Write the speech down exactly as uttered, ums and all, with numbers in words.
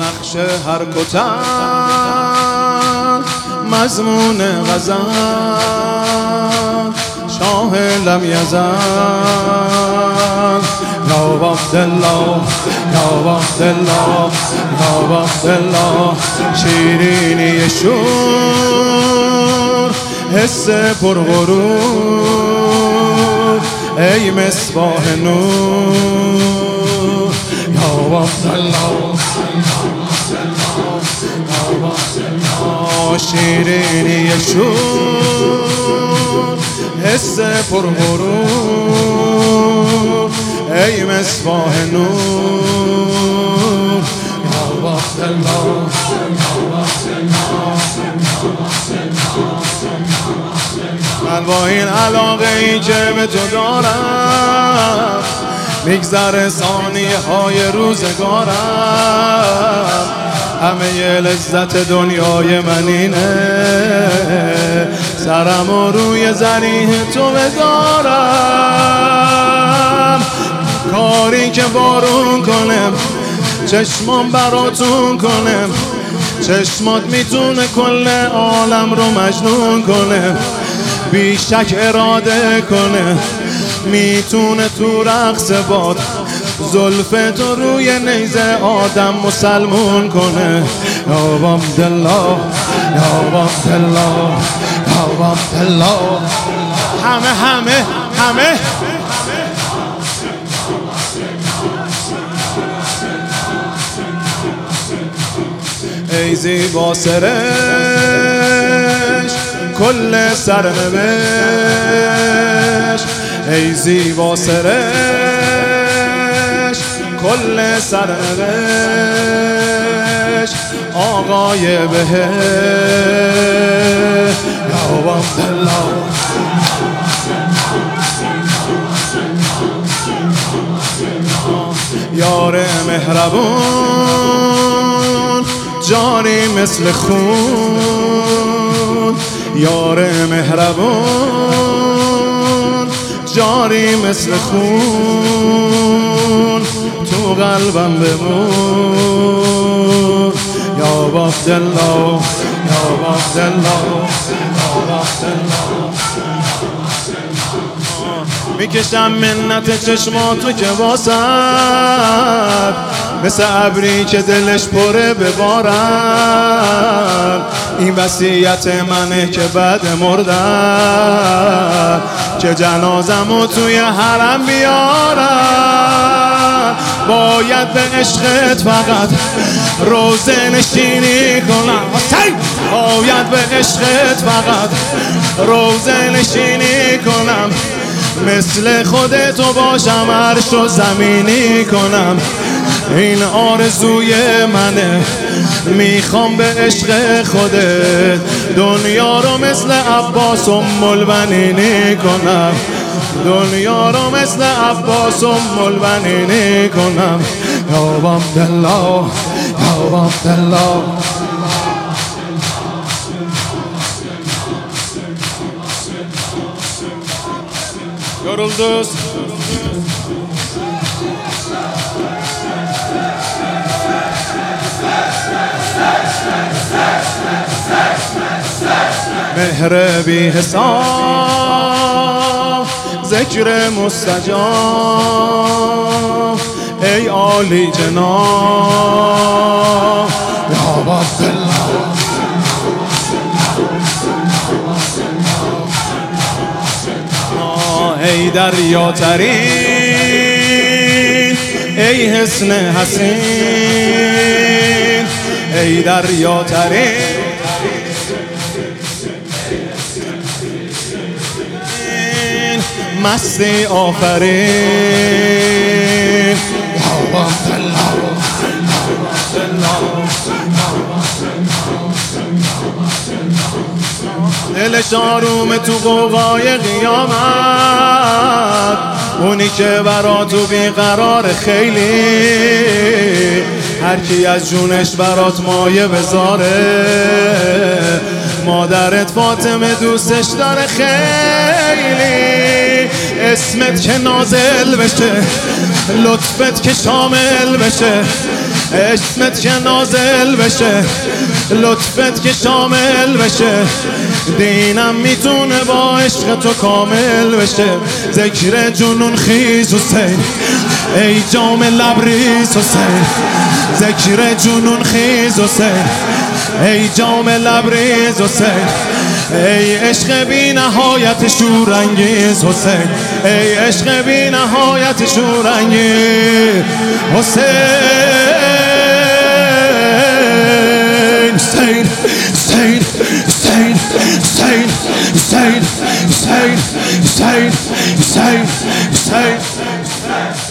نقش هر کتن مضمون غزل شاه لم یزل یا عبدالله یا عبدالله یا عبدالله شیرینی شور حس پرغرور ای مصباح نور یا عبدالله شیرینی شور حس پرغرور ای مصباح نور یا عبدالله من با این علاقه ای که به تو دارم میگذره ثانیه های روزگارم همه ی لذت دنیای من اینه سرم و روی ذریح تو بذارم کاری که بارون کنم چشمام براتون کنم چشمات میتونه کل عالم رو مجنون کنه بیشک اراده کنه میتونه تو رقص باد زلف تو روی نیزه آدم مسلمون کنه یا عبدالله یا عبدالله یا عبدالله همه همه همه ای زیبا سرش کل سرنوشت ای زیبا سرش کل سرنوشت آقای بهشت یا عبدالله یار مهربون جاری مثل خون یار مهربون جاری مثل خون تو قلبم بمون یا عبدالله یا عبدالله یا عبدالله میکشم منت چشماتو که واسد مثل ابری که دلش پره ببارم این وصیت منه که بعد مردم که جنازمو توی حرم بیارم باید به عشقت فقط روزه نشینی کنم باید به عشقت فقط روزه نشینی کنم مثل خودتو باشم عرش و زمینی کنم این آرزوی منه میخوام به عشق خودت دنیا رو مثل عباس ام البنینی کنم دنیا رو مثل عباس ام البنینی کنم یا عبدالله یا عبدالله yorulduz مهر بی حساب ذکر مستجاب ای عالی جناب یا عبدالله ای دریا ترین ای حسن حسین ای دریا ترین مستی آفرین یا عبدالله دلش آرومه تو قوقای قیامت اونی که برا تو بیقرار خیلی هر کی از جونش برات مایه بذاره مادرت فاطمه دوستش داره خیلی اسمت که نازل بشه لطفت که شامل بشه اسمت که نازل بشه، لطفت که شامل بشه، دینم میتونه با عشق تو کامل بشه. ذکر جنون خیز حسین، ای جام لبریز حسین، ذکر جنون خیز حسین، ای جام لبریز حسین، ای عشق بی نهایت شورانگیز حسین، ای عشق بی نهایت شورانگیز حسین. Hussein, Hussein, Hussein, Hussein, Hussein, Hussein, Hussein, Hussein, Hussein, Hussein.